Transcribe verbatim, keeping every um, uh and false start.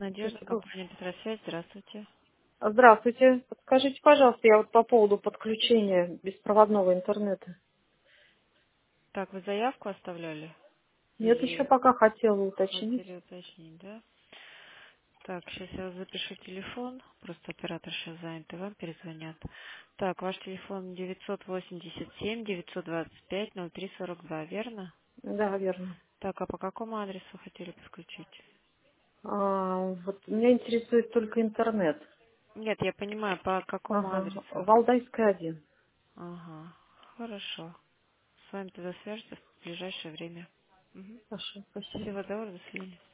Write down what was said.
Надежда, Спасибо. компания Петросвязь, здравствуйте. Здравствуйте. Подскажите, пожалуйста, я вот по поводу подключения беспроводного интернета. Так, вы заявку оставляли? Нет, еще Или пока хотела уточнить. хотели уточнить, да? Так, сейчас я вас запишу телефон, просто оператор сейчас занят, и вам перезвонят. Так, ваш телефон девятьсот восемьдесят семь девятьсот двадцать пять ноль три сорок два, верно? Да, верно. Так, а по какому адресу хотели подключить? А, вот меня интересует только интернет. Нет, я понимаю, по какому Ага. адресу? Валдайская один. Ага, хорошо. С вами тогда свяжутся в ближайшее время. Мгм. Хорошо, спасибо. Всего доброго, до свидания.